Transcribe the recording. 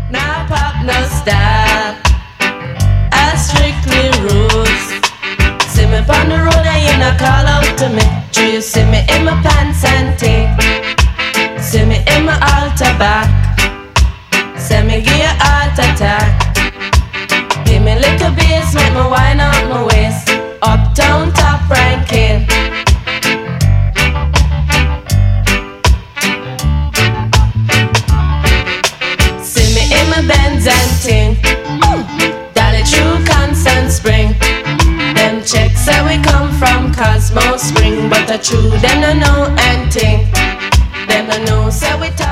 Nah pop, no stop. I strictly rules. See me on the road and you not call out to me. Do you see me in my pants and ting? See me in my altar back. Say me give you heart attack. Give me little bass, make me wind up my waist. Uptown top ranking. See me in my Benz and ting. Dolly true Constant Spring. Them checks say we come from Cosmo Spring, but the true them no know anything. Them no know say we